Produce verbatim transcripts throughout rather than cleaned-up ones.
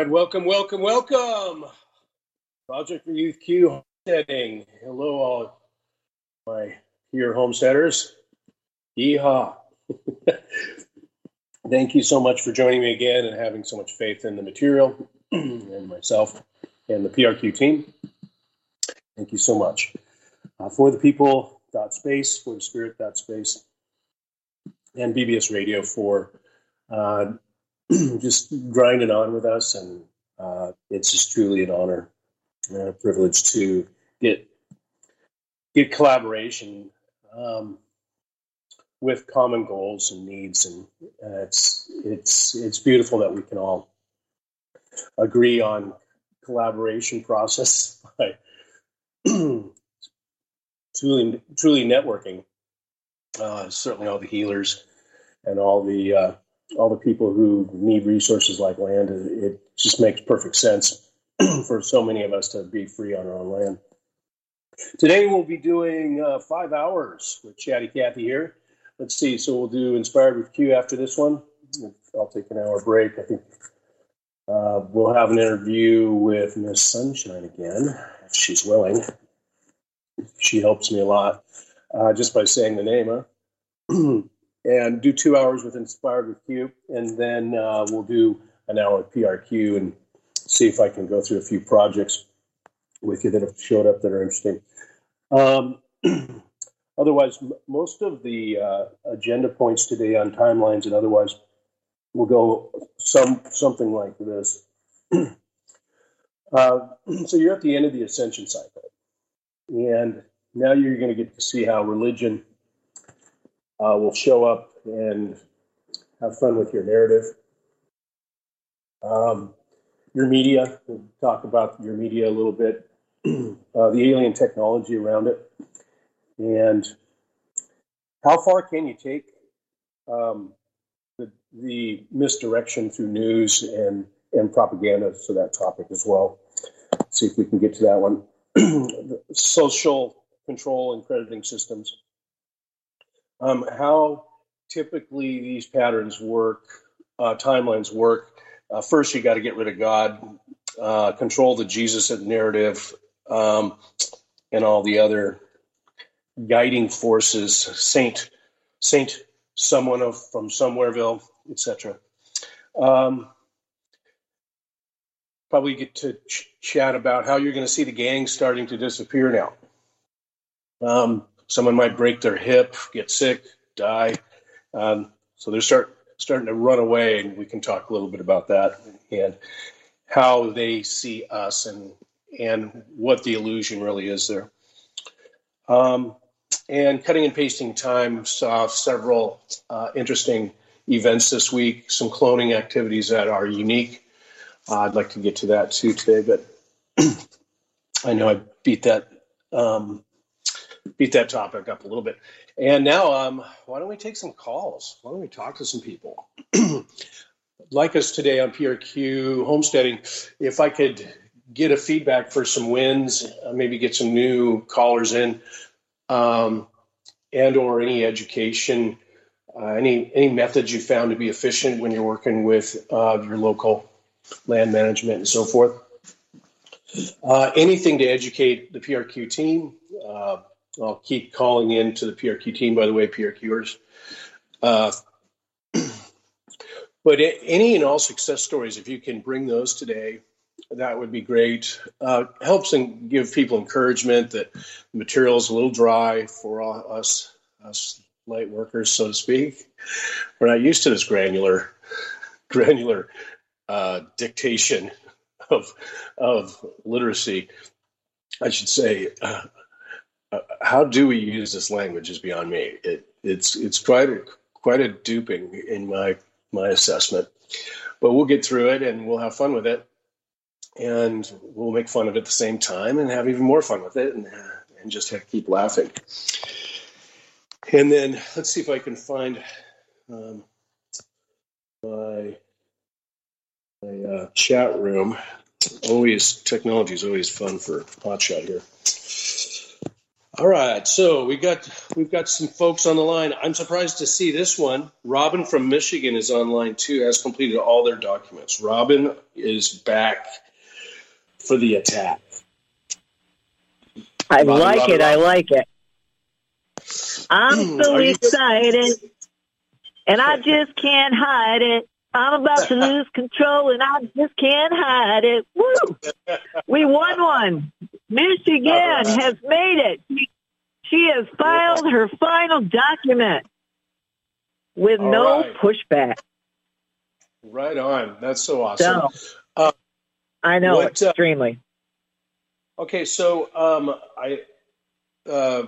right, welcome, welcome, welcome. Project for Youth Q homesteading. Hello, all my peer homesteaders. Yeehaw. Thank you so much for joining me again and having so much faith in the material and myself and the P R Q team. Thank you so much. Uh, for the people, dot space, for the spirit, dot space, and B B S Radio for uh, just grinding on with us. And uh, it's just truly an honor and a privilege to get get collaboration um, with common goals and needs. And uh, it's it's it's beautiful that we can all agree on collaboration process by truly truly networking. Uh, certainly, all the healers and all the uh, all the people who need resources like land. It just makes perfect sense for so many of us to be free on our own land. Today we'll be doing uh, five hours with Chatty Cathy here. Let's see. So we'll do Inspired with Q after this one. I'll take an hour break. I think uh, we'll have an interview with Miss Sunshine again, if she's willing. She helps me a lot uh, just by saying the name, huh? And do two hours with Inspired with Q, and then uh, we'll do an hour with P R Q and see if I can go through a few projects with you that have showed up that are interesting. Um, otherwise, m- most of the uh, agenda points today on timelines and otherwise will go some something like this. uh, so you're at the end of the ascension cycle, and now you're going to get to see how religion uh, will show up and have fun with your narrative. Um, your media, we'll talk about your media a little bit, uh, the alien technology around it, and how far can you take um, the, the misdirection through news and, and propaganda to that topic as well. See if we can get to that one. Social control and crediting systems. Um, how typically these patterns work, uh, timelines work. Uh, first, you got to get rid of God, uh, control the Jesus narrative, um, and all the other guiding forces, Saint, Saint, someone of, from Somewhereville, et cetera. Um, probably get to ch- chat about how you're going to see the gang starting to disappear now. Um, someone might break their hip, get sick, die. Um, so they're start starting to run away, and we can talk a little bit about that and how they see us and and what the illusion really is there. Um, and cutting and pasting time saw several uh, interesting events this week, some cloning activities that are unique. Uh, I'd like to get to that too today, but I know I beat that um, beat that topic up a little bit. And now, um, why don't we take some calls? Why don't we talk to some people? Like us today on P R Q Homesteading, if I could get a feedback for some wins, uh, maybe get some new callers in, um, and or any education, uh, any any methods you found to be efficient when you're working with uh, your local land management and so forth. Uh, anything to educate the P R Q team. Uh, I'll keep calling in to the P R Q team, by the way, PRQers. Uh, but any and all success stories, if you can bring those today, that would be great. Uh, helps and give people encouragement that the material is a little dry for all, us, us light workers, so to speak. We're not used to this granular, granular uh, dictation of of literacy. I should say. Uh, Uh, how do we use this language is beyond me. It, it's it's quite a, quite a duping in my my assessment, but we'll get through it and we'll have fun with it, and we'll make fun of it at the same time and have even more fun with it, and and just have, keep laughing. And then let's see if I can find um, my my uh, chat room. Always technology is always fun for Hotshot here. All right, so we got we've got some folks on the line. I'm surprised to see this one. Robin from Michigan is online too. Has completed all their documents. Robin is back for the attack. I Robin, like Robin, it. Robin. I like it. I'm so Are you- excited, and I just can't hide it. I'm about to lose control, and I just can't hide it. Woo! We won one. Michigan right. has made it. She has filed her final document with All no right. pushback. Right on. That's so awesome. So, Uh, I know, what, uh, extremely. Okay, so um, I uh,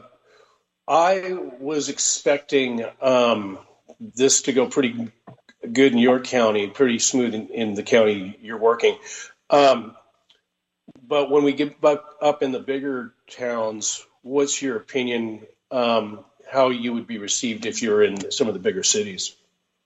I was expecting um, this to go pretty good in your county, pretty smooth in, in the county you're working. Um, but when we get up, up in the bigger towns, what's your opinion um, how you would be received if you're in some of the bigger cities?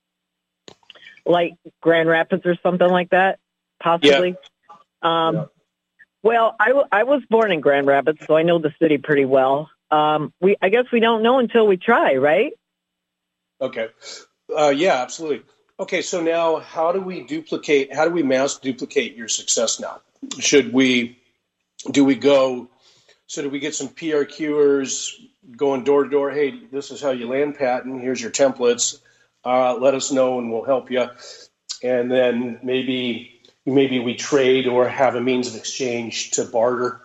Like Grand Rapids or something like that, possibly. Yeah. Um, yeah. Well, I, w- I was born in Grand Rapids, so I know the city pretty well. Um, we I guess we don't know until we try, right? Okay. Uh, yeah, absolutely. Okay, so now how do we duplicate, how do we mass duplicate your success now? Should we, do we go, so do we get some P R Qers going door to door? Hey, this is how you land patent. Here's your templates. Uh, let us know and we'll help you. And then maybe, maybe we trade or have a means of exchange to barter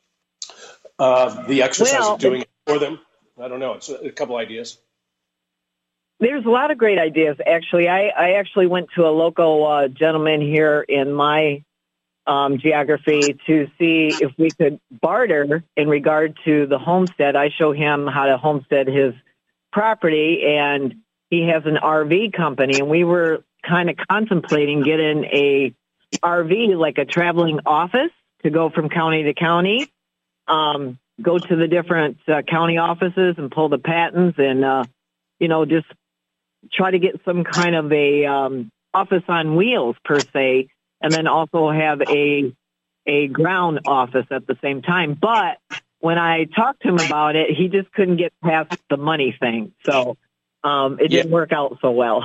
uh, the exercise well, of doing it for them. I don't know. It's a, a couple ideas. There's a lot of great ideas, actually. I, I actually went to a local uh, gentleman here in my um, geography to see if we could barter in regard to the homestead. I show him how to homestead his property, and he has an R V company, and we were kind of contemplating getting a R V, like a traveling office, to go from county to county, um, go to the different uh, county offices and pull the patents and, uh, you know, just try to get some kind of a um, office on wheels, per se, and then also have a a ground office at the same time. But when I talked to him about it, he just couldn't get past the money thing. So um, it didn't Yeah. work out so well.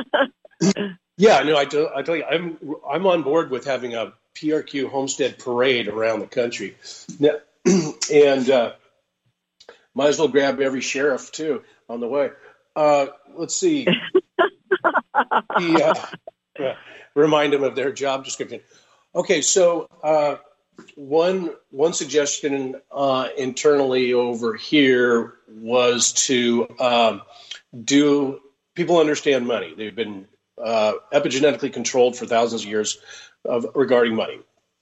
Yeah, no, I, do, I tell you, I'm I'm on board with having a P R Q homestead parade around the country, now, and uh, might as well grab every sheriff too on the way. Uh, let's see. the, uh, uh, remind them of their job description. Okay, so uh, one one suggestion uh, internally over here was to um, do. People understand money. They've been uh, epigenetically controlled for thousands of years of regarding money.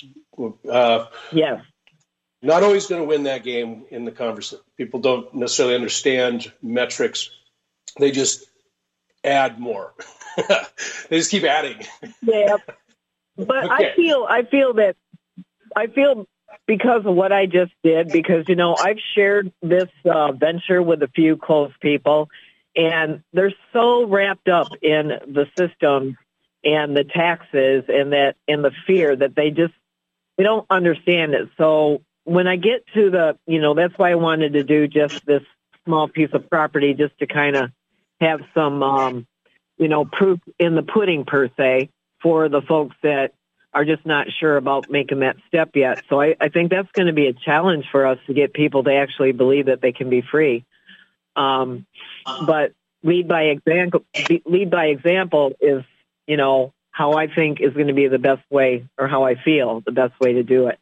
Uh, Yes. not always going to win that game in the conversation. People don't necessarily understand metrics. They just add more. They just keep adding. Yeah. But Okay. I feel I feel that I feel because of what I just did, because, you know, I've shared this uh, venture with a few close people, and they're so wrapped up in the system and the taxes and that and the fear that they just they don't understand it. So when I get to the, you know, that's why I wanted to do just this small piece of property, just to kind of have some, um, you know, proof in the pudding, per se, for the folks that are just not sure about making that step yet. So I, I think that's going to be a challenge for us to get people to actually believe that they can be free. Um, but lead by example, lead by example is, you know, how I think is going to be the best way, or how I feel the best way to do it.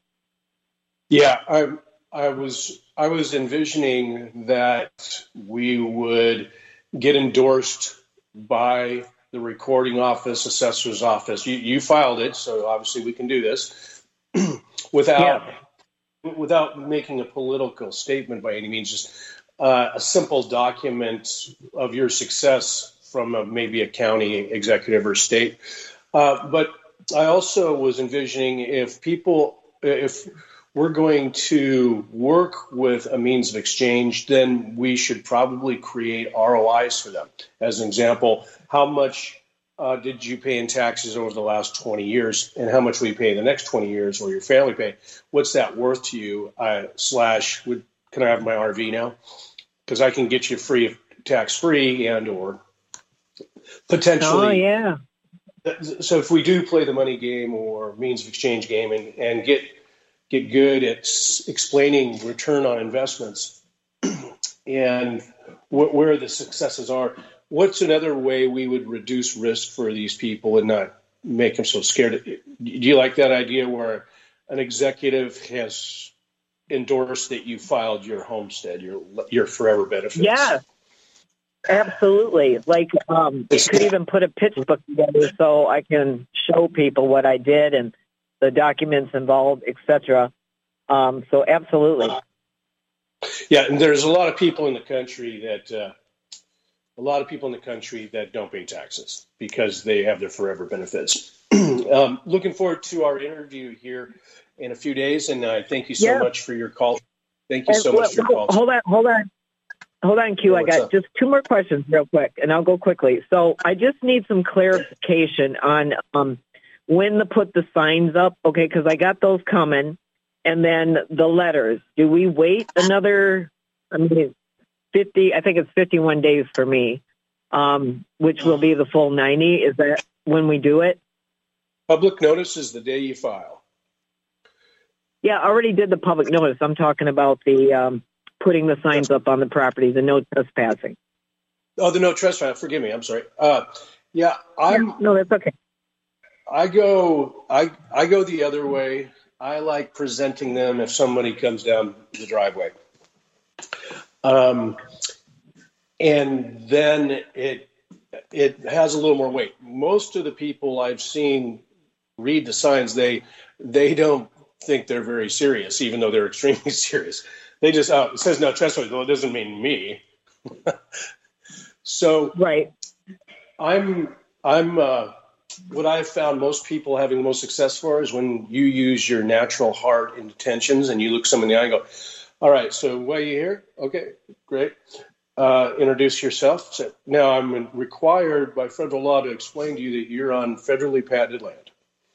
Yeah, I, I was I was envisioning that we would get endorsed by the recording office, assessor's office. You, you filed it, so obviously we can do this without Yeah. without making a political statement by any means. Just uh, a simple document of your success from a, maybe a county executive or state. Uh, but I also was envisioning if people, if we're going to work with a means of exchange, then we should probably create R O Is for them. As an example, how much uh, did you pay in taxes over the last twenty years, and how much will you pay in the next twenty years, or your family pay? What's that worth to you? Uh, slash, would can I have my R V now? Because I can get you free, tax free, and or potentially. Oh yeah. So if we do play the money game or means of exchange game and, and get get good at s- explaining return on investments and wh- where the successes are, what's another way we would reduce risk for these people and not make them so scared? Do you like that idea where an executive has endorsed that you filed your homestead, your your forever benefits? Yeah. Absolutely. Like, um, could even put a pitch book together so I can show people what I did and the documents involved, et cetera. Um, so absolutely. Yeah, and there's a lot of people in the country that uh, a lot of people in the country that don't pay taxes because they have their forever benefits. um, looking forward to our interview here in a few days, and I uh, thank you so yeah. much for your call. Thank you and, so much for your call. Hold on, hold on. Hold on, Q. Yeah, I got up? just two more questions real quick, and I'll go quickly. So I just need some clarification on um, when to put the signs up, okay, because I got those coming. And then the letters. Do we wait another, I mean, fifty, I think it's fifty-one days for me, um, which will be the full ninety. Is that when we do it? Public notice is the day you file. Yeah, I already did the public notice. I'm talking about the um, putting the signs up on the property, the no trespassing. Oh, the no trespassing. Forgive me. I'm sorry. Uh, yeah, I'm. Yeah, no, that's okay. I go. I I go the other way. I like presenting them if somebody comes down the driveway, um, and then it it has a little more weight. Most of the people I've seen read the signs. They they don't think they're very serious, even though they're extremely serious. They just oh, it says no trespassing. Well, it doesn't mean me. So right. I'm I'm uh, what I've found most people having the most success for is when you use your natural heart intentions and you look someone in the eye and go, all right, so why are you here? Okay, great. Uh, introduce yourself. So now I'm required by federal law to explain to you that you're on federally patented land.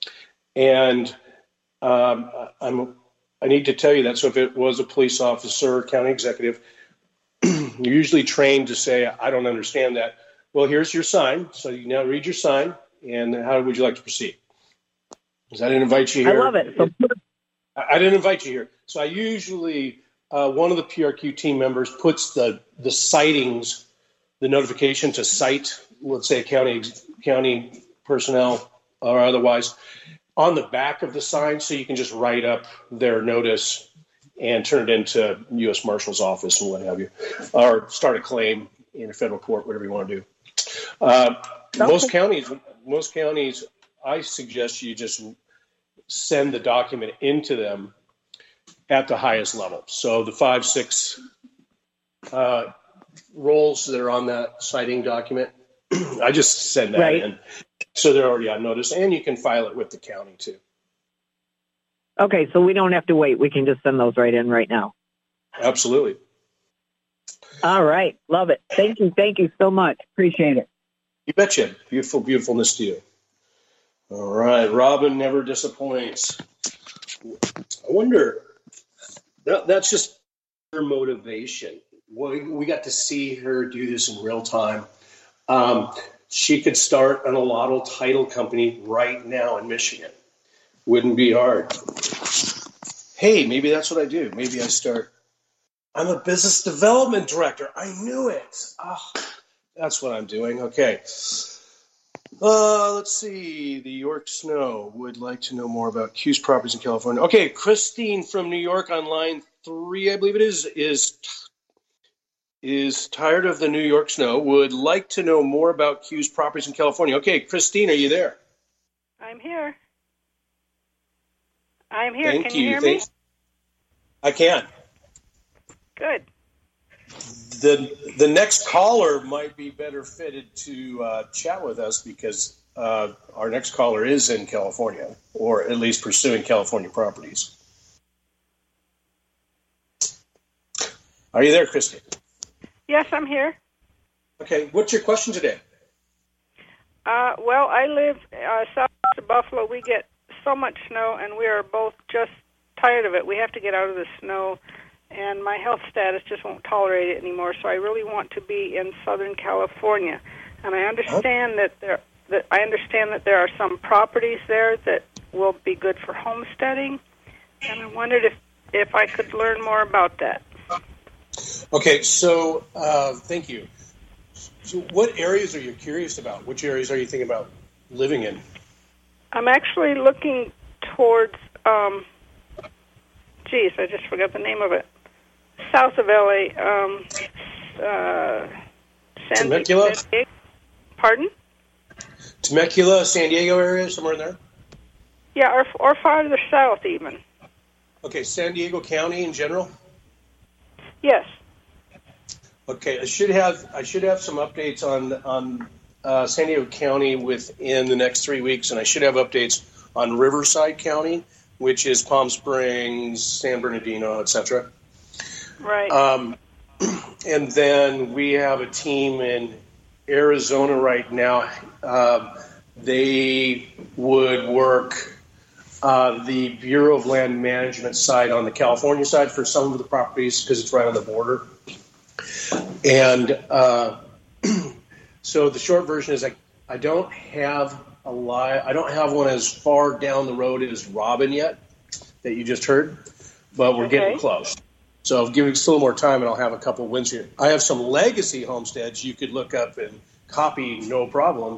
And um, I'm, I need to tell you that. So if it was a police officer or county executive, you're usually trained to say, I don't understand that. Well, here's your sign. So you now read your sign. And how would you like to proceed? Because I didn't invite you here. I love it. So- I didn't invite you here. So I usually, uh, one of the P R Q team members puts the, the sightings, the notification to cite, let's say county county personnel or otherwise, on the back of the sign so you can just write up their notice and turn it into U S Marshal's office and what have you, or start a claim in a federal court, whatever you want to do. Uh, okay. Most counties, most counties, I suggest you just send the document into them at the highest level. So the five, six uh, roles that are on that citing document, I just send that right. in. So they're already on notice, and you can file it with the county too. Okay, so we don't have to wait. We can just send those right in right now. Absolutely. All right. Love it. Thank you. Thank you so much. Appreciate it. You betcha. Beautiful, beautifulness to you. All right. Robin never disappoints. I wonder, that, that's just her motivation. We, we got to see her do this in real time. Um, she could start an allottal title company right now in Michigan. Wouldn't be hard. Hey, maybe that's what I do. Maybe I start. I'm a business development director. I knew it. Oh, that's what I'm doing. Okay. Uh, let's see. The York Snow would like to know more about Q's properties in California. Okay, Christine from New York on line three, I believe it is, is is tired of the New York Snow. Would like to know more about Q's properties in California. Okay, Christine, are you there? I'm here. I'm here. Thank Can you, you. hear Thanks. me? I can. Good. The the next caller might be better fitted to uh, chat with us because uh, our next caller is in California, or at least pursuing California properties. Are you there, Christy? Yes, I'm here. Okay, what's your question today? Uh, well, I live uh, south of Buffalo. We get so much snow, and we are both just tired of it. We have to get out of the snow and my health status just won't tolerate it anymore. So I really want to be in Southern California, and I understand that there that I understand that there are some properties there that will be good for homesteading, and I wondered if if I could learn more about that. Okay, so uh, thank you. So what areas are you curious about? Which areas are you thinking about living in? I'm actually looking towards, um, geez, I just forgot the name of it. South of L A, um, uh, San Temecula? San Diego. Pardon? Temecula, San Diego area, somewhere in there? Yeah, or, or farther south even. Okay, San Diego County in general? Yes. Okay, I should have I should have some updates on on uh, San Diego County within the next three weeks, and I should have updates on Riverside County, which is Palm Springs, San Bernardino, et cetera. Right. Um, and then we have a team in Arizona right now. Uh, they would work uh, the Bureau of Land Management side on the California side for some of the properties because it's right on the border. And uh, so the short version is I, I don't have a lie. I don't have one as far down the road as Robin yet that you just heard, but we're Okay. getting close. So give us a little more time, and I'll have a couple of wins here. I have some legacy homesteads you could look up and copy, no problem.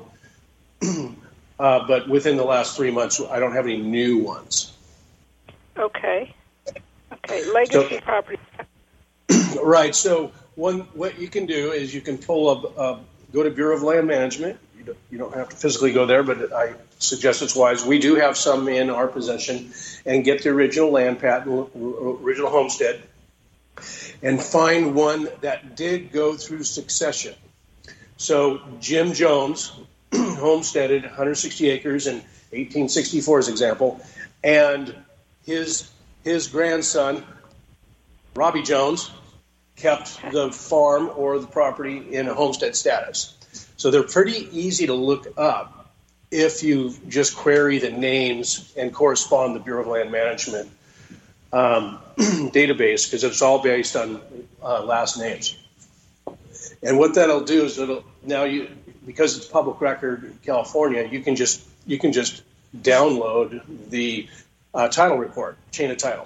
uh, but within the last three months, I don't have any new ones. Okay. Okay. Legacy So- property. Right. So one, what you can do is you can pull up, uh, go to Bureau of Land Management. You don't, you don't have to physically go there, but I suggest it's wise. We do have some in our possession, and get the original land patent, original homestead, and find one that did go through succession. So Jim Jones homesteaded one hundred sixty acres in eighteen sixty-four, as example, and his his grandson, Robbie Jones, kept the farm or the property in a homestead status. So they're pretty easy to look up if you just query the names and correspond the Bureau of Land Management um, database, because it's all based on uh, last names. And what that'll do is it'll now you because it's public record in California, you can just you can just download the uh, title report, chain of title,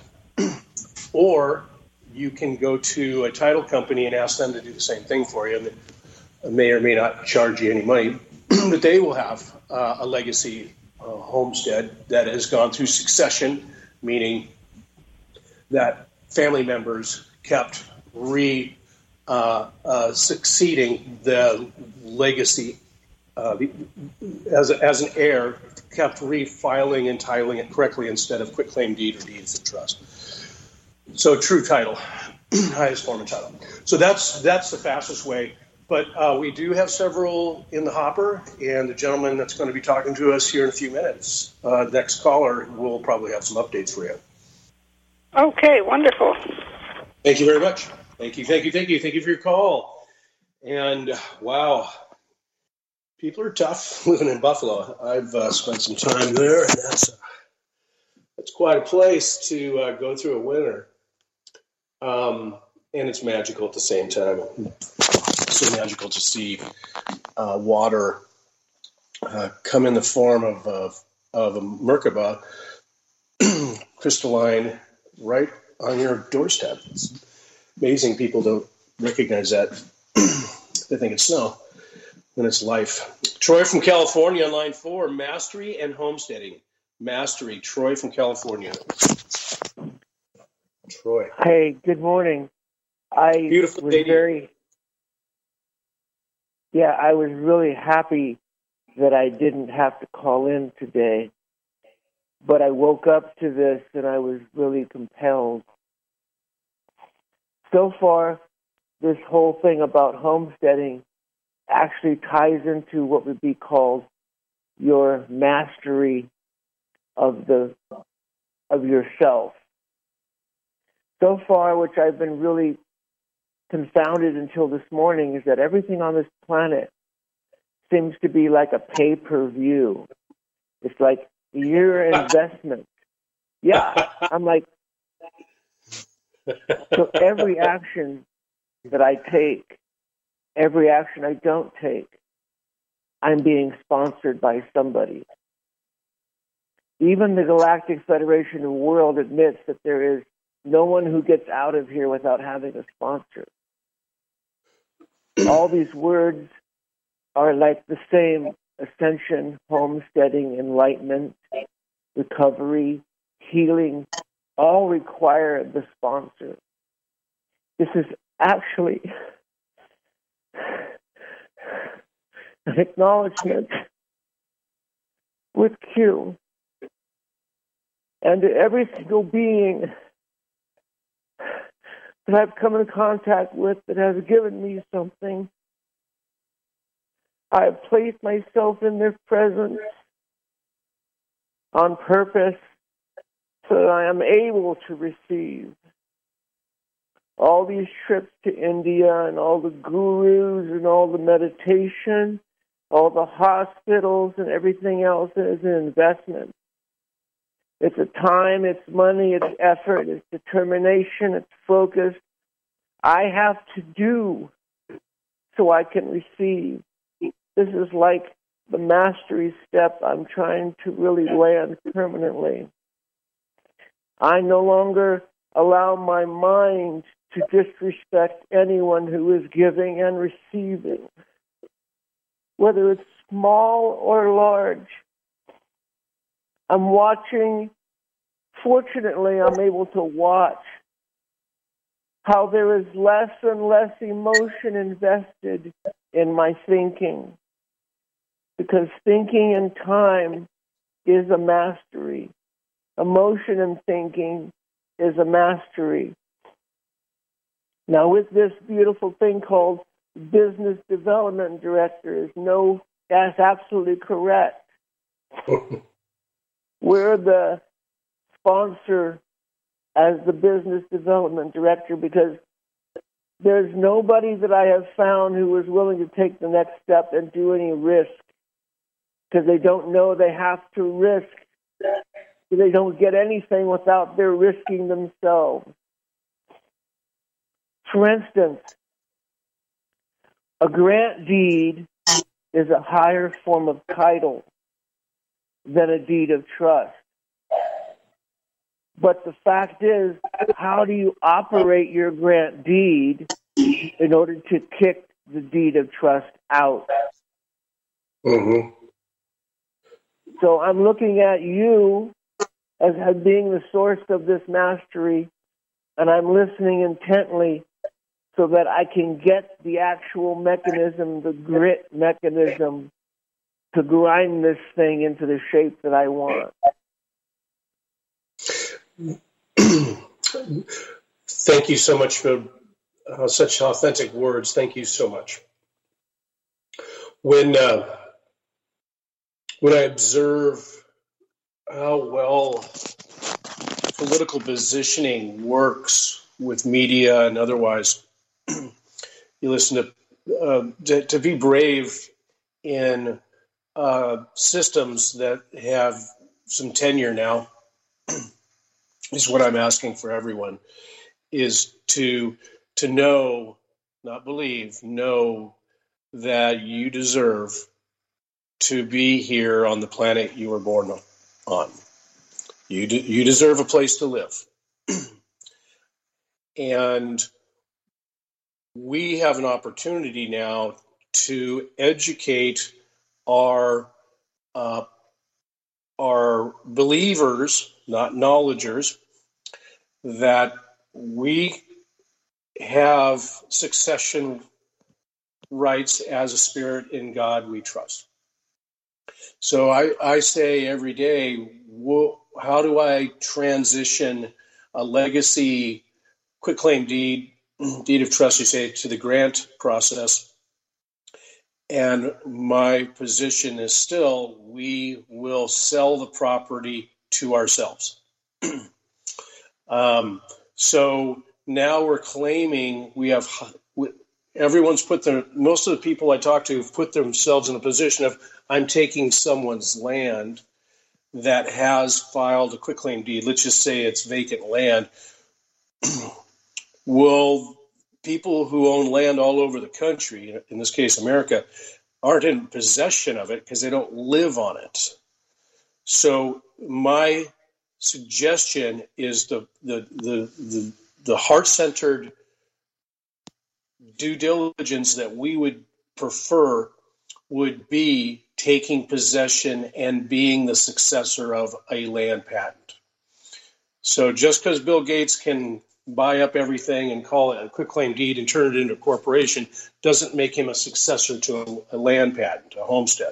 or you can go to a title company and ask them to do the same thing for you, and they may or may not charge you any money, but they will have uh, a legacy uh, homestead that has gone through succession, meaning that family members kept re uh, uh, succeeding the legacy uh, as, a, as an heir, kept refiling and titling it correctly instead of quitclaim deed or deeds of trust. So true title, highest form of title. So that's that's the fastest way. But uh, we do have several in the hopper, and the gentleman that's going to be talking to us here in a few minutes, uh, next caller, will probably have some updates for you. Okay, wonderful. Thank you very much. Thank you, thank you, thank you. Thank you for your call. And wow, people are tough living in Buffalo. I've uh, spent some time there, and that's, uh, that's quite a place to uh, go through a winter. Um, and it's magical at the same time. It's so magical to see uh, water uh, come in the form of uh, of a Merkaba, crystalline, right on your doorstep. It's amazing people don't recognize that. They think it's snow when it's life. Troy from California on line four, Mastery and Homesteading. Mastery, Troy from California. Troy. Hey, good morning. I Beautiful was day to you. very, yeah, I was really happy that I didn't have to call in today. But I woke up to this and I was really compelled. So far, this whole thing about homesteading actually ties into what would be called your mastery of the of yourself. So far, which I've been really confounded until this morning, is that everything on this planet seems to be like a pay-per-view. It's like your investment. Yeah, I'm like, So every action that I take, every action I don't take, I'm being sponsored by somebody. Even the Galactic Federation of the World admits that there is no one who gets out of here without having a sponsor. All these words are like the same: ascension, homesteading, enlightenment, recovery, healing, all require the sponsor. This is actually an acknowledgement with Q. And to every single being that I've come in contact with that has given me something, I have placed myself in their presence on purpose so that I am able to receive. All these trips to India and all the gurus and all the meditation, all the hospitals and everything else is an investment. It's a time, it's money, it's effort, it's determination, it's focus. I have to do so I can receive. This is like the mastery step I'm trying to really land permanently. I no longer allow my mind to disrespect anyone who is giving and receiving, whether it's small or large. I'm watching, fortunately, I'm able to watch how there is less and less emotion invested in my thinking, because thinking in time is a mastery. Emotion and thinking is a mastery. Now, with this beautiful thing called business development director, is no, that's absolutely correct. We're the sponsor as the business development director because there's nobody that I have found who is willing to take the next step and do any risk, because they don't know they have to risk. They don't get anything without their risking themselves. For instance, a grant deed is a higher form of title than a deed of trust. But the fact is, how do you operate your grant deed in order to kick the deed of trust out? Mm-hmm. So I'm looking at you as, as being the source of this mastery, and I'm listening intently so that I can get the actual mechanism, the grit mechanism, to grind this thing into the shape that I want. Thank you so much for uh, such authentic words. Thank you so much. When uh, when I observe how well political positioning works with media and otherwise, you listen to, uh, to to be brave in uh, systems that have some tenure now is what I'm asking for everyone, is to to know, not believe, know that you deserve to be here on the planet you were born on. You de- you deserve a place to live. And we have an opportunity now to educate our uh, our believers, not knowledgers, that we have succession rights as a spirit in God we trust. So I, I say every day, wh- how do I transition a legacy quitclaim deed, deed of trust, you say, to the grant process? And my position is still, we will sell the property to ourselves. um, so now we're claiming we have, everyone's put their, most of the people I talk to have put themselves in a position of, I'm taking someone's land that has filed a quitclaim deed. Let's just say it's vacant land. Well, people who own land all over the country, in this case America, aren't in possession of it because they don't live on it. So my suggestion is the the the the, the heart-centered due diligence that we would prefer would be taking possession and being the successor of a land patent. So just because Bill Gates can buy up everything and call it a quitclaim deed and turn it into a corporation doesn't make him a successor to a, a land patent, a homestead.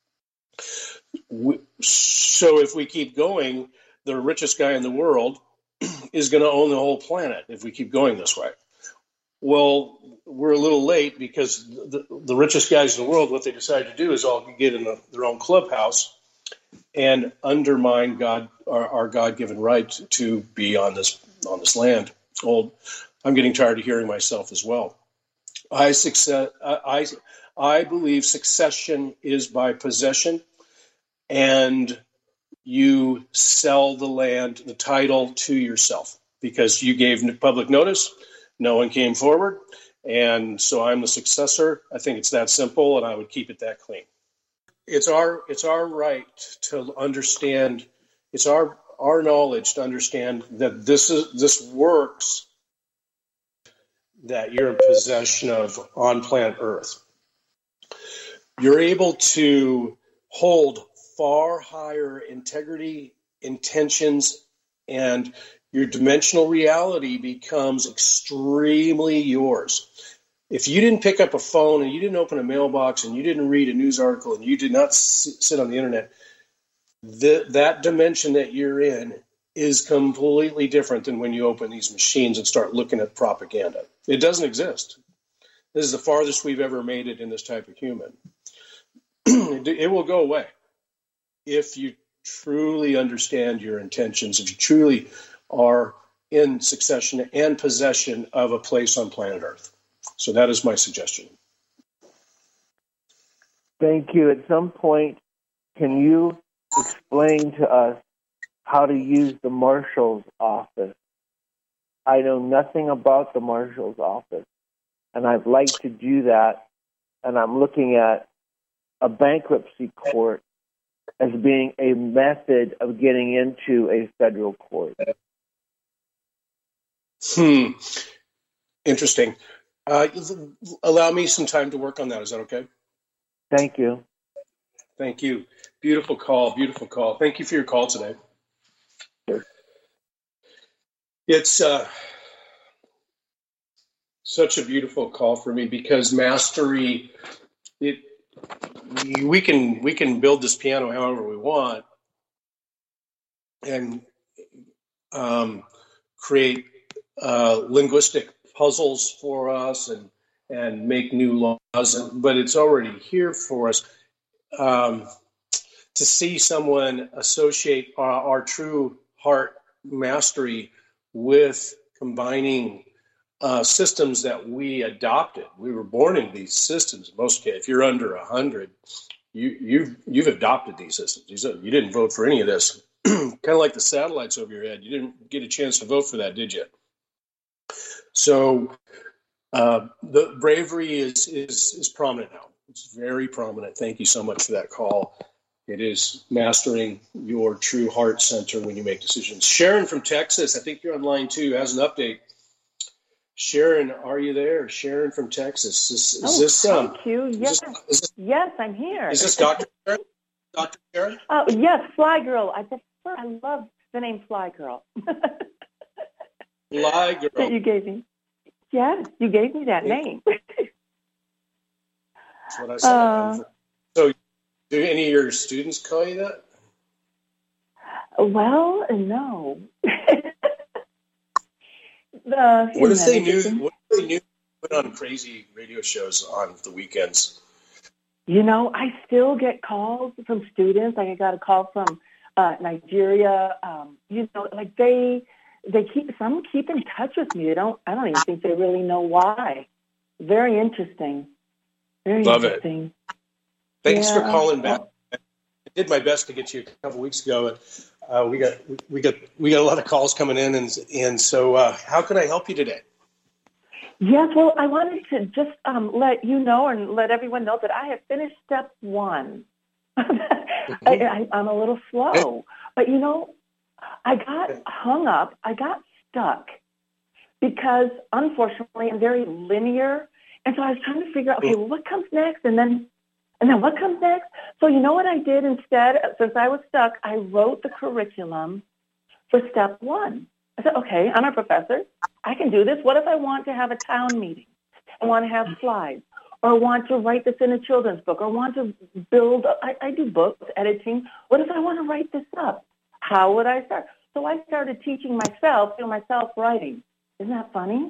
We, so if we keep going, the richest guy in the world is going to own the whole planet if we keep going this way. Well, we're a little late because the, the richest guys in the world, what they decide to do is all get in the, their own clubhouse and undermine God, our, our God-given right to be on this on this land. Well, I'm getting tired of hearing myself as well. I success. I I believe succession is by possession, and you sell the land, the title to yourself because you gave public notice. No one came forward, and so I'm the successor. I think it's that simple, and I would keep it that clean. It's our it's our right to understand. It's our our knowledge to understand that this is this works. That you're in possession of on planet Earth. You're able to hold far higher integrity, intentions, and your dimensional reality becomes extremely yours. If you didn't pick up a phone and you didn't open a mailbox and you didn't read a news article and you did not sit on the internet, the, that dimension that you're in is completely different than when you open these machines and start looking at propaganda. It doesn't exist. This is the farthest we've ever made it in this type of human. It will go away if you truly understand your intentions, if you truly are in succession and possession of a place on planet Earth. So that is my suggestion. Thank you. At some point, can you explain to us how to use the marshal's office? I know nothing about the marshal's office, and I'd like to do that, and I'm looking at a bankruptcy court as being a method of getting into a federal court. Hmm. Interesting. Uh, allow me some time to work on that. Is that okay? Thank you. Thank you. Beautiful call. Beautiful call. Thank you for your call today. It's uh, such a beautiful call for me because mastery, it we can we can build this piano however we want and um, create uh, linguistic puzzles for us and and make new laws, but it's already here for us. Um, to see someone associate our, our true heart mastery with combining uh, systems that we adopted. We were born in these systems. Most cases, if you're under a hundred, you, you've you've adopted these systems. You didn't vote for any of this. Kind of like the satellites over your head. You didn't get a chance to vote for that, did you? So uh, the bravery is is is prominent now. It's very prominent. Thank you so much for that call. It is mastering your true heart center when you make decisions. Sharon from Texas, I think you're on line two, has an update. Sharon, are you there? Sharon from Texas. Is, is oh, this um? Thank you. Yes, this, is this, yes, I'm here. Is this Doctor Sharon? Doctor Sharon? Oh yes, Fly Girl. I prefer. I love the name Fly Girl. Fly Girl. That you gave me. Yes, you gave me that yeah. name. That's what I said. Uh, so. Do any of your students call you that? Well, no. the, what if they knew? What if they knew? Put on crazy radio shows on the weekends. You know, I still get calls from students. Like I got a call from uh, Nigeria. Um, you know, like they they keep some keep in touch with me. They don't. I don't even think they really know why. Very interesting. Very Love interesting. it. Thanks yeah. for calling back. I did my best to get you a couple weeks ago, and uh, we got we got we got a lot of calls coming in, and and so uh, how can I help you today? Yes, well, I wanted to just um, let you know and let everyone know that I have finished step one. I, I, I'm a little slow, but you know, I got hung up. I got stuck because, unfortunately, I'm very linear, and so I was trying to figure out, okay, well, what comes next, and then, and then what comes next. So you know what I did instead? Since I was stuck, I wrote the curriculum for step one. I said, okay, I'm a professor. I can do this. What if I want to have a town meeting and want to have slides, or want to write this in a children's book, or want to build, I, I do books, editing. What if I want to write this up? How would I start? So I started teaching myself, through myself writing. Isn't that funny?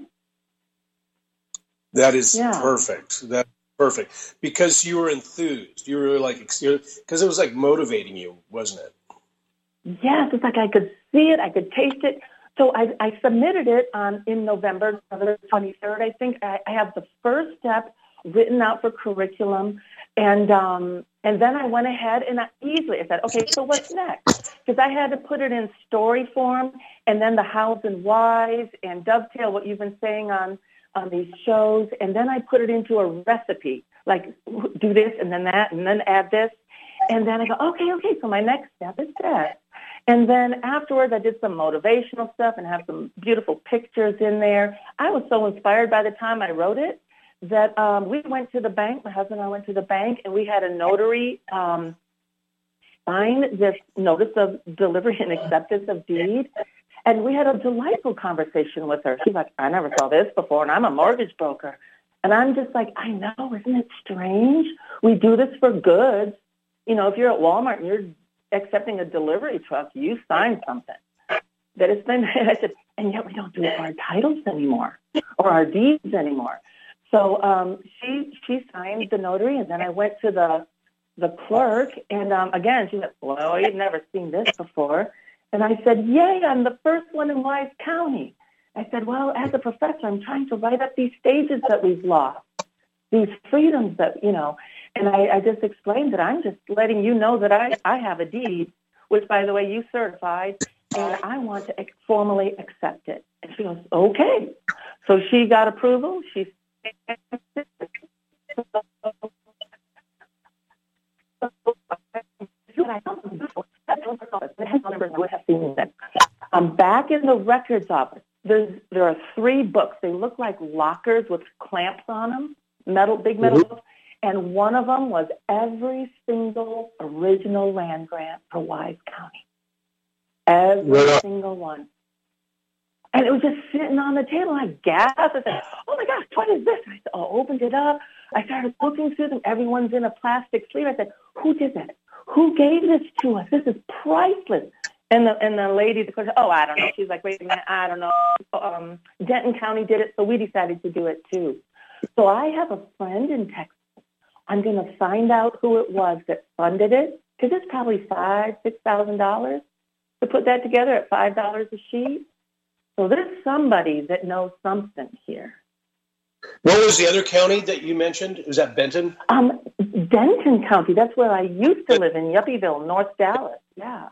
That is Yeah. perfect. That's perfect. Because you were enthused. You were like, because it was like motivating you, wasn't it? Yes, it's like I could see it, I could taste it. So I, I submitted it on in November, November twenty-third, I think. I, I have the first step written out for curriculum, and um, and then I went ahead and I easily I said, okay, so what's next? Because I had to put it in story form, and then the hows and whys, and dovetail what you've been saying on on these shows, and then I put it into a recipe, like do this and then that, and then add this, and then I go, okay, okay, so my next step is that. And then afterwards, I did some motivational stuff and have some beautiful pictures in there. I was so inspired by the time I wrote it that um, we went to the bank. My husband and I went to the bank, and we had a notary um, sign this notice of delivery and acceptance of deed. And we had a delightful conversation with her. She's like, I never saw this before, and I'm a mortgage broker. And I'm just like, I know, isn't it strange? We do this for goods. You know, if you're at Walmart and you're accepting a delivery truck, you sign something that it's been, and I said, and yet we don't do it for our titles anymore or our deeds anymore. So um, she she signed the notary, and then I went to the the clerk, and um, again, she said, well, you've never seen this before. And I said, yay, I'm the first one in Wise County. I said, well, as a professor, I'm trying to write up these stages that we've lost, these freedoms that, you know, and I, I just explained that I'm just letting you know that I, I have a deed, which, by the way, you certified, and I want to ex- formally accept it. And she goes, okay. So she got approval. She I'm back in the records office. There's, there are three books. They look like lockers with clamps on them, metal, big metal books. And one of them was every single original land grant for Wise County. Every right. single one. And it was just sitting on the table. I gasped. I said, oh, my gosh, what is this? And I oh, opened it up. I started looking through them. Everyone's in a plastic sleeve. I said, who did that? Who gave this to us? This is priceless. And the and the lady, the question, oh, I don't know. She's like, wait a minute, I don't know. Um, Denton County did it, so we decided to do it, too. So I have a friend in Texas. I'm going to find out who it was that funded it, because it's probably five, six thousand dollars to put that together at five dollars a sheet. So there's somebody that knows something here. What was the other county that you mentioned? Was that Benton? Um, Denton County. That's where I used to live, in Yuppieville, North Dallas. Yeah.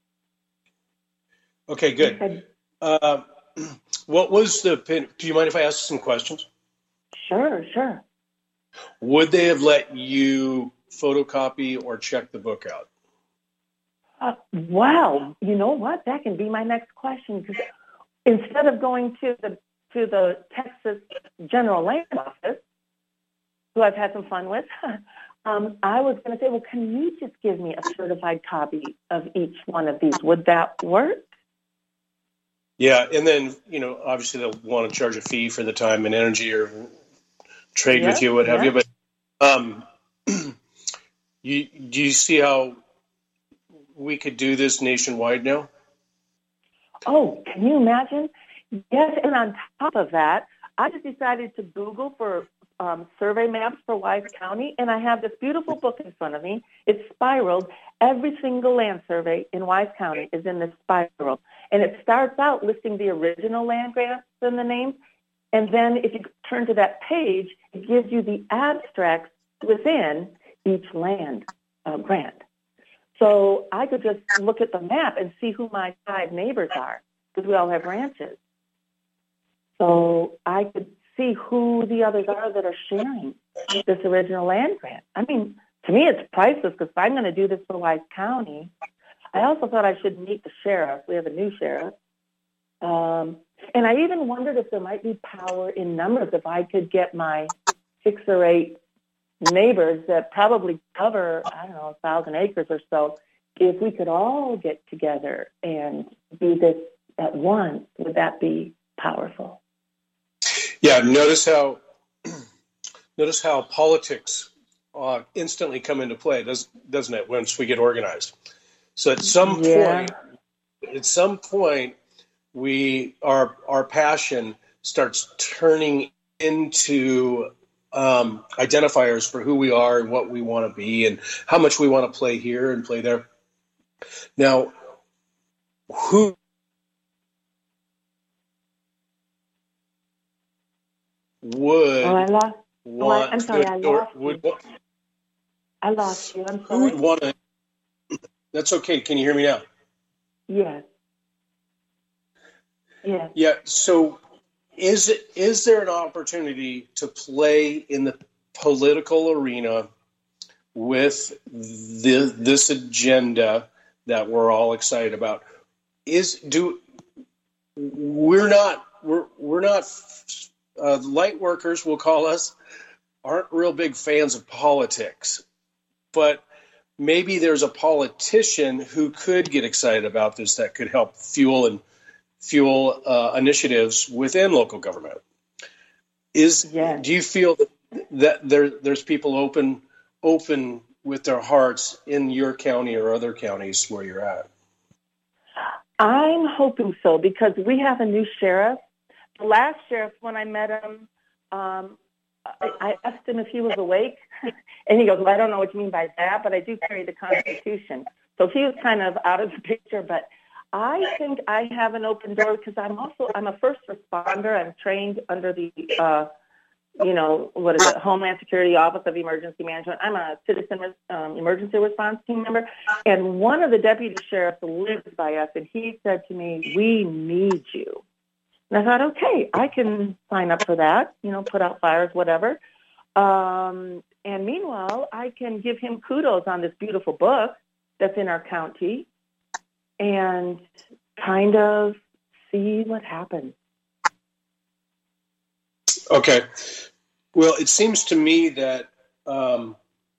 Okay, good. Uh, what was the pin? Do you mind if I ask some questions? Sure, sure. Would they have let you photocopy or check the book out? Uh, wow. You know what? That can be my next question, because instead of going to the to the Texas General Land Office, who I've had some fun with, um, I was going to say, well, can you just give me a certified copy of each one of these? Would that work? Yeah, and then, you know, obviously they'll want to charge a fee for the time and energy or trade yep, with you, what have yep. you. But um, you, do you see how we could do this nationwide now? Oh, can you imagine? Yes, and on top of that, I just decided to Google for um, survey maps for Wise County, and I have this beautiful book in front of me. It's spiraled. Every single land survey in Wise County is in this spiral, and it starts out listing the original land grants and the names, and then if you turn to that page, it gives you the abstracts within each land uh, grant. So I could just look at the map and see who my five neighbors are, because we all have ranches. So I could see who the others are that are sharing this original land grant. I mean, to me, it's priceless because if I'm going to do this for Wise County, I also thought I should meet the sheriff. We have a new sheriff. Um, and I even wondered if there might be power in numbers, if I could get my six or eight neighbors that probably cover, I don't know, a thousand acres or so, if we could all get together and do this at once, would that be powerful? Yeah, notice how notice how politics uh, instantly come into play, does, doesn't it, once we get organized? So at some Yeah. point, at some point, we our our passion starts turning into um, identifiers for who we are and what we want to be and how much we want to play here and play there. Now, who would Oh, I lost. want? Oh, I, I'm sorry, to, I or lost would, you. I lost you. I'm who sorry. would want to? That's okay. Can you hear me now? Yes. Yes. Yeah. So, is it is there an opportunity to play in the political arena with the, this agenda that we're all excited about? Is do we're not we're we're not uh, light workers, we'll call us, aren't real big fans of politics, but maybe there's a politician who could get excited about this that could help fuel and fuel uh, initiatives within local government. Is Yes. do you feel that, that there there's people open open with their hearts in your county or other counties where you're at? I'm hoping so because we have a new sheriff. The last sheriff, when I met him, um, I, I asked him if he was awake, and he goes, well, I don't know what you mean by that, but I do carry the Constitution. So he was kind of out of the picture, but I think I have an open door because I'm also, I'm a first responder. I'm trained under the, uh, you know, what is it, Homeland Security Office of Emergency Management. I'm a citizen um, emergency response team member, and one of the deputy sheriffs lives by us, and he said to me, we need you. And I thought, okay, I can sign up for that, you know, put out fires, whatever. Um, and meanwhile, I can give him kudos on this beautiful book that's in our county and kind of see what happens. Okay. Well, it seems to me that um,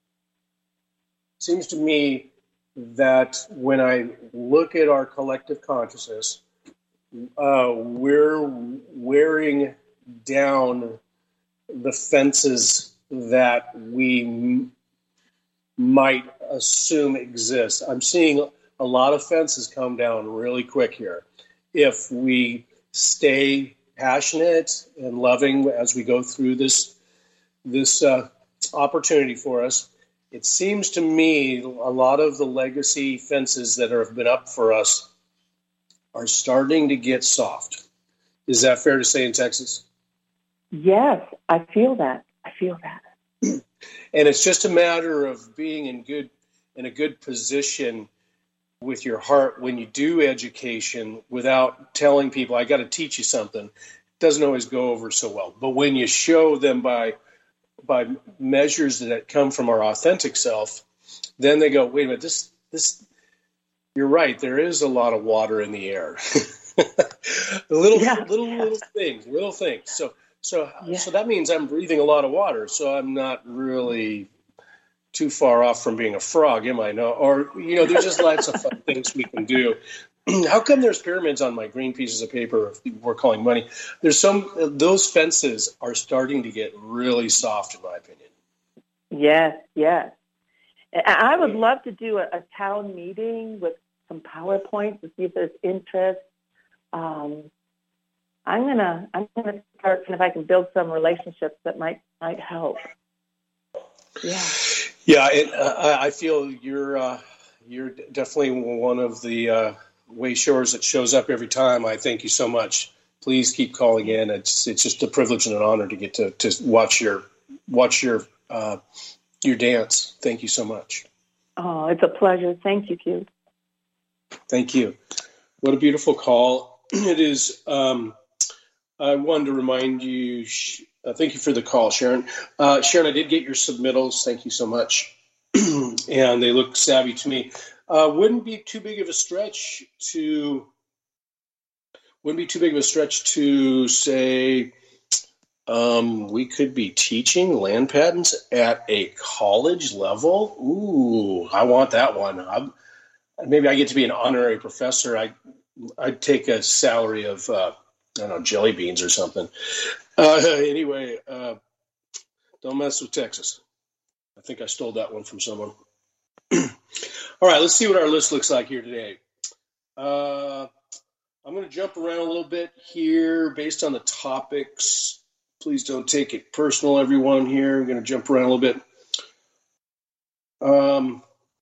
seems to me that when I look at our collective consciousness, uh, we're wearing down the fences that we m- might assume exist. I'm seeing a lot of fences come down really quick here. If we stay passionate and loving as we go through this this uh, opportunity for us, it seems to me a lot of the legacy fences that have been up for us are starting to get soft. Is that fair to say in Texas? Yes, I feel that. I feel that. And it's just a matter of being in good in a good position with your heart when you do education without telling people, I got to teach you something. It doesn't always go over so well. But when you show them by by measures that come from our authentic self, then they go, wait a minute, this this you're right, there is a lot of water in the air. little Yeah. little little things, little things. So so Yeah. so that means I'm breathing a lot of water, so I'm not really too far off from being a frog, am I? No, or you know, there's just lots of fun things we can do. How come there's pyramids on my green pieces of paper we're calling money? There's some, those fences are starting to get really soft, in my opinion. Yes, yes. I I would love to do a, a town meeting with some PowerPoints to see if there's interest. Um, I'm gonna, I'm gonna start, and if I can build some relationships that might might help. Yeah. Yeah, it, uh, I feel you're uh, you're definitely one of the uh, way showers that shows up every time. I thank you so much. Please keep calling in. It's it's just a privilege and an honor to get to, to watch your watch your uh, your dance. Thank you so much. Oh, it's a pleasure. Thank you, Q. Thank you. What a beautiful call. It is um, I wanted to remind you, uh, thank you for the call, Sharon. Uh, Sharon, I did get your submittals. Thank you so much. And they look savvy to me. Uh, wouldn't be too big of a stretch to, wouldn't be too big of a stretch to say um, we could be teaching land patents at a college level. Ooh, I want that one. I'm, maybe I get to be an honorary professor. I, I'd take a salary of, uh, I don't know, jelly beans or something. Uh, anyway, uh, don't mess with Texas. I think I stole that one from someone. All right, let's see what our list looks like here today. Uh, I'm going to jump around a little bit here based on the topics. Please don't take it personal, everyone here. I'm going to jump around a little bit. Um,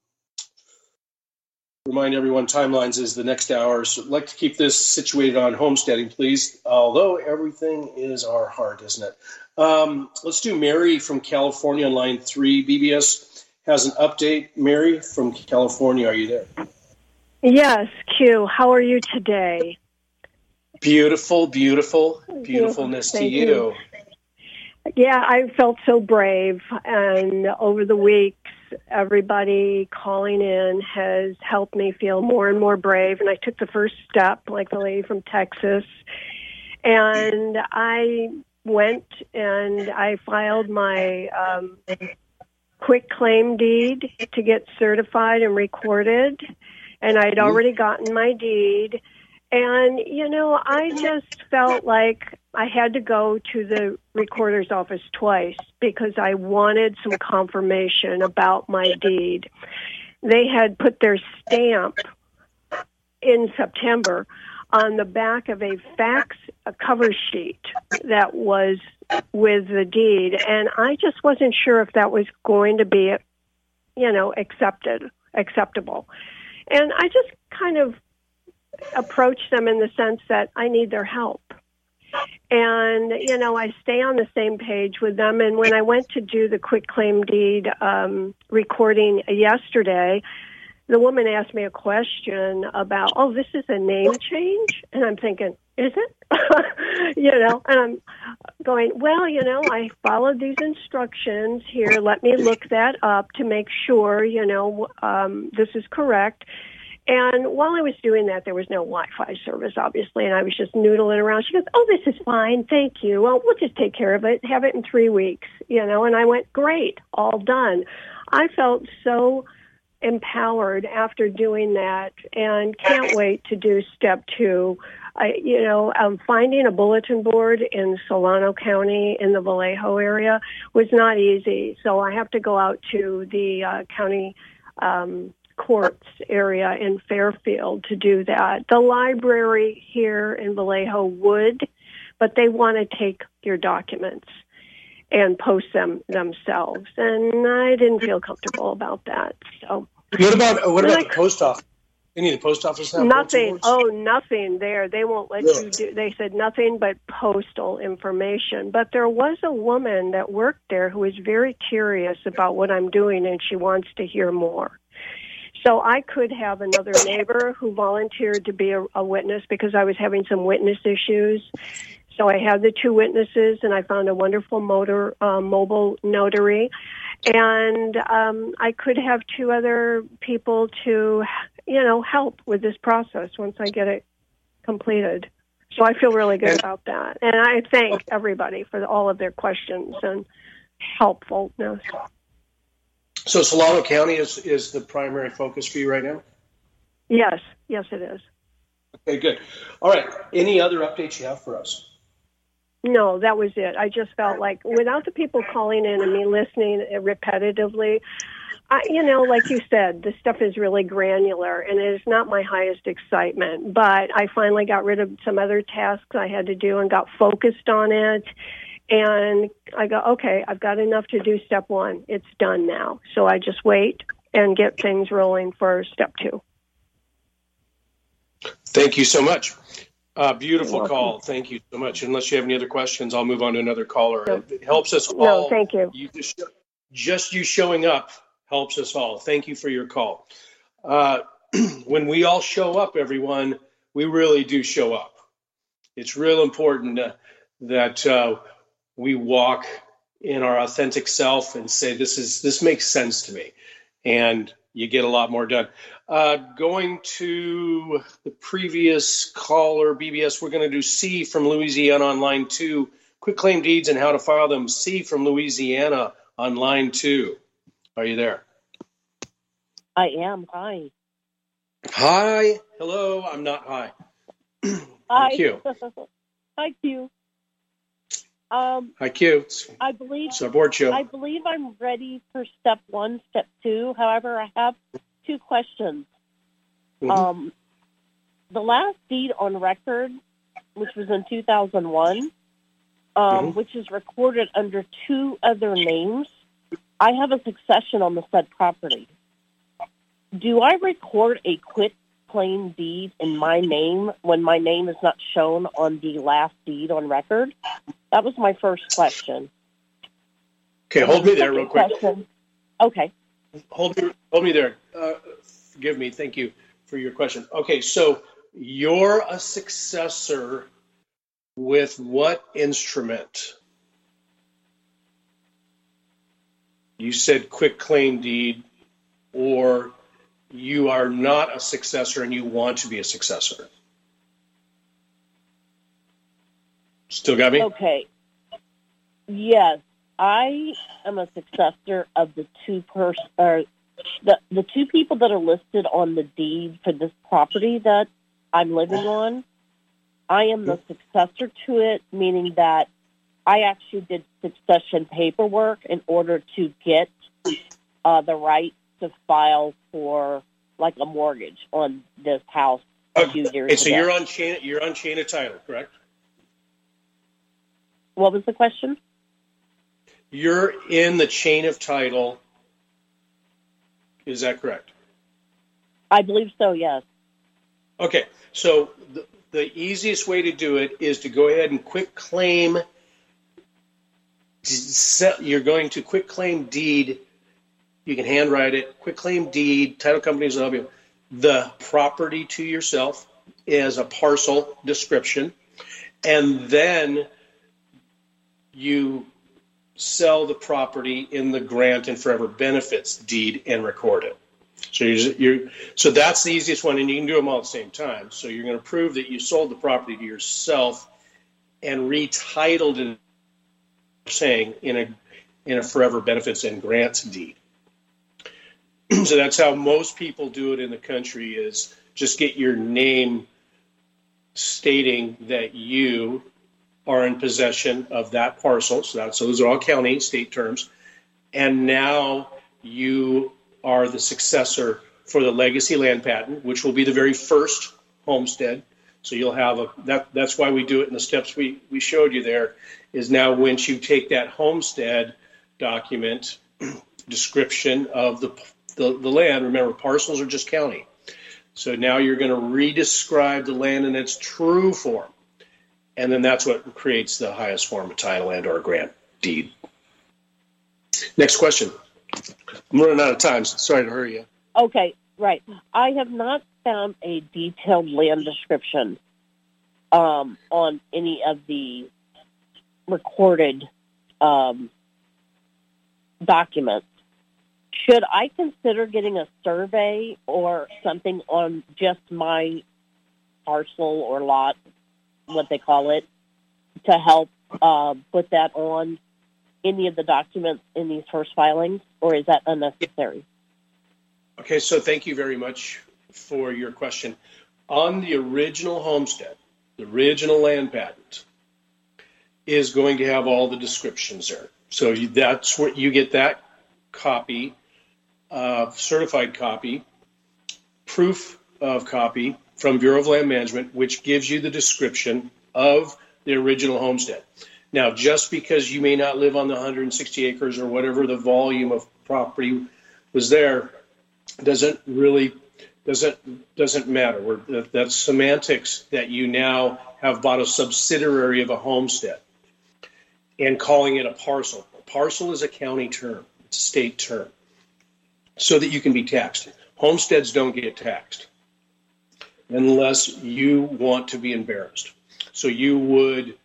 remind everyone, timelines is the next hour. So I'd like to keep this situated on homesteading, please, although everything is our heart, isn't it? Um, let's do Mary from California on line three. B B S has an update. Mary from California, are you there? Yes, Q. How are you today? Beautiful, beautiful, beautifulness Thank to you. you. Yeah, I felt so brave, and over the weeks, everybody calling in has helped me feel more and more brave, and I took the first step, like the lady from Texas, and I went and I filed my um, quick claim deed to get certified and recorded, and I'd already gotten my deed. And, you know, I just felt like I had to go to the recorder's office twice because I wanted some confirmation about my deed. They had put their stamp in September on the back of a fax a cover sheet that was with the deed, and I just wasn't sure if that was going to be, you know, accepted, acceptable. And I just kind of approached them in the sense that I need their help. And, you know, I stay on the same page with them. And when I went to do the quick claim deed um, recording yesterday, the woman asked me a question about, oh, this is a name change? And I'm thinking, is it? you know, and I'm going, well, you know, I followed these instructions here. Let me look that up to make sure, you know, um, this is correct. And while I was doing that, there was no Wi-Fi service, obviously, and I was just noodling around. She goes, oh, this is fine. Thank you. Well, we'll just take care of it. Have it in three weeks, you know. And I went, great, all done. I felt so empowered after doing that and can't wait to do step two. I, you know, um, finding a bulletin board in Solano County in the Vallejo area was not easy. So I have to go out to the uh, county um courts area in Fairfield to do that. The library here in Vallejo would, but they want to take your documents and post them themselves. And I didn't feel comfortable about that. So what about what about I, the post office? Any of the post office have nothing. Oh, nothing there. They won't let really? you do. They said nothing but postal information. But there was a woman that worked there who was very curious about what I'm doing, and she wants to hear more. So I could have another neighbor who volunteered to be a, a witness because I was having some witness issues. So I had the two witnesses, and I found a wonderful motor, uh, mobile notary. And um, I could have two other people to, you know, help with this process once I get it completed. So I feel really good about that. And I thank everybody for all of their questions and helpfulness. So Solano County is, is the primary focus for you right now? Yes. Yes, it is. Okay, good. All right. Any other updates you have for us? No, that was it. I just felt like without the people calling in and me listening repetitively, I, you know, like you said, this stuff is really granular, and it is not my highest excitement. But I finally got rid of some other tasks I had to do and got focused on it. And I go, okay, I've got enough to do step one. It's done now. So I just wait and get things rolling for step two. Thank you so much. Uh, beautiful call. Thank you so much. Unless you have any other questions, I'll move on to another caller. No. It helps us all. No, thank you. you just, just you showing up helps us all. Thank you for your call. Uh, when we all show up, everyone, we really do show up. It's real important uh, that uh, we walk in our authentic self and say, this is this makes sense to me. And you get a lot more done. Uh, going to the previous caller, B B S, we're going to do C from Louisiana on line two. Quick claim deeds and how to file them. C from Louisiana on line two. Are you there? I am. Hi. Hi. Hello. I'm not high. Hi. Q. Hi, Q. Um, Hi, Q. It's, I believe it's a board show. I believe I'm ready for step one, step two. However, I have two questions. Mm-hmm. Um, the last deed on record, which was in two thousand one, um, Mm-hmm. which is recorded under two other names, I have a succession on the said property. Do I record a quit claim deed in my name when my name is not shown on the last deed on record? That was my first question. Okay, hold me there real quick. Question. Okay. Hold me, hold me there. Uh, forgive me. Thank you for your question. Okay, so you're a successor with what instrument? You said quick claim deed, or you are not a successor and you want to be a successor. Still got me? Okay. Yes, I am a successor of the two person, or the the two people that are listed on the deed for this property that I'm living on. I am the successor to it, meaning that I actually did succession paperwork in order to get uh, the right to file for like a mortgage on this house a few years Okay, so ago. you're on chain. You're on chain of title, correct? What was the question? You're in the chain of title. Is that correct? I believe so, yes. Okay, so the, the easiest way to do it is to go ahead and quick claim. You're going to quick claim deed. You can handwrite it. Quick claim deed. Title companies will help you. The property to yourself as a parcel description, and then you sell the property in the grant and forever benefits deed and record it. So you're, you're so that's the easiest one, and you can do them all at the same time. So you're going to prove that you sold the property to yourself and retitled it, saying in a in a forever benefits and grants deed. So that's how most people do it in the country, is just get your name stating that you are in possession of that parcel. So, that, so those are all county, state terms. And now you are the successor for the legacy land patent, which will be the very first homestead. So you'll have a, that, that's why we do it in the steps we, we showed you there, is now once you take that homestead document description of the, the, the land, remember parcels are just county. So now you're going to re-describe the land in its true form. And then that's what creates the highest form of title and or grant deed. Next question. I'm running out of time, so sorry to hurry you. Okay, right. I have not found a detailed land description um, on any of the recorded um, documents. Should I consider getting a survey or something on just my parcel or lot, what they call it, to help uh, put that on any of the documents in these first filings, or is that unnecessary? Okay, so thank you very much for your question. On the original homestead, the original land patent is going to have all the descriptions there. So you, that's where you get that copy, uh, certified copy, proof of copy from Bureau of Land Management, which gives you the description of the original homestead. Now, just because you may not live on the one hundred sixty acres or whatever the volume of property was there, doesn't really doesn't doesn't matter. We're, that's semantics that you now have bought a subsidiary of a homestead and calling it a parcel. A parcel is a county term. It's a state term, so that you can be taxed. Homesteads don't get taxed unless you want to be embarrassed. So you would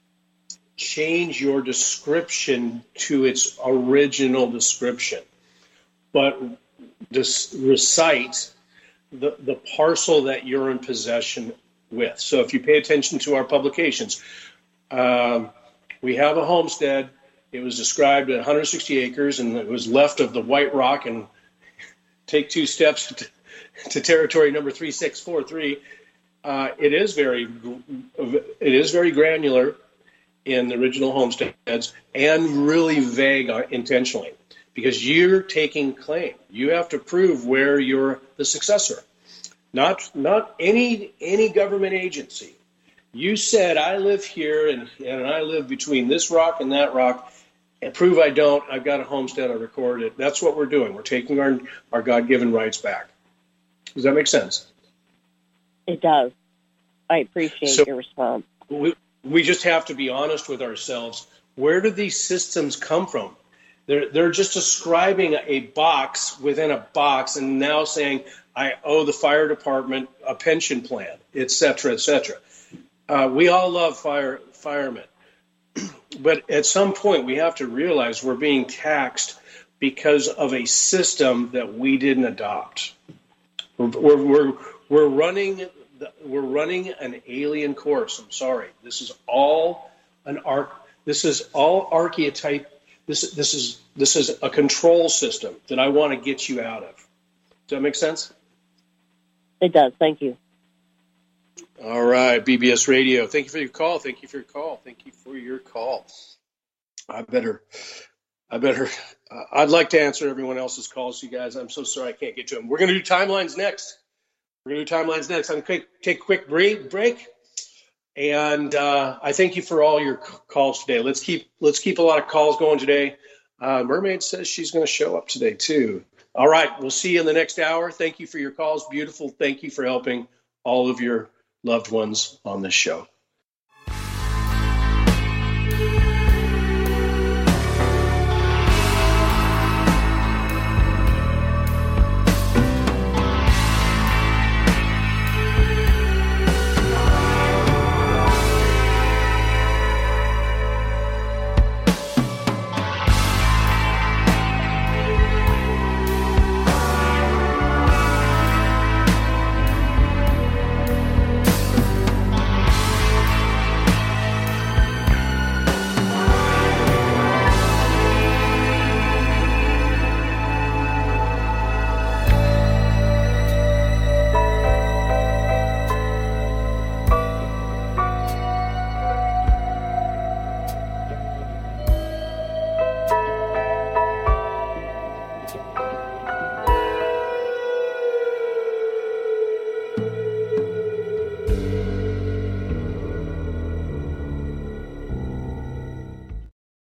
change your description to its original description, but just recite the, the parcel that you're in possession with. So if you pay attention to our publications, um, we have a homestead. It was described at one hundred sixty acres, and it was left of the White Rock, and take two steps to, to territory number three six four three. Uh, it is very, it is very granular in the original homesteads, and really vague intentionally, because you're taking claim. You have to prove where you're the successor, not not any any government agency. You said, I live here, and, and I live between this rock and that rock, and prove I don't. I've got a homestead, I recorded it. That's what we're doing. We're taking our, our God-given rights back. Does that make sense? It does. I appreciate so your response. We, we just have to be honest with ourselves. Where do these systems come from? They're, they're just describing a box within a box and now saying, I owe the fire department a pension plan, et cetera, et cetera. Uh, we all love fire firemen. But at some point, we have to realize we're being taxed because of a system that we didn't adopt. We're, we're, we're, we're running we're running an alien course. I'm sorry. This is all an arc. This is all archetype. This this is this is a control system that I want to get you out of. Does that make sense? It does. Thank you. All right, B B S Radio. Thank you for your call. Thank you for your call. Thank you for your call. I better, I better, uh, I'd like to answer everyone else's calls, you guys. I'm so sorry I can't get to them. We're going to do timelines next. We're going to do timelines next. I'm going to take a quick break. break. And uh, I thank you for all your calls today. Let's keep, let's keep a lot of calls going today. Uh, Mermaid says she's going to show up today too. All right. We'll see you in the next hour. Thank you for your calls. Beautiful. Thank you for helping all of your loved ones on this show.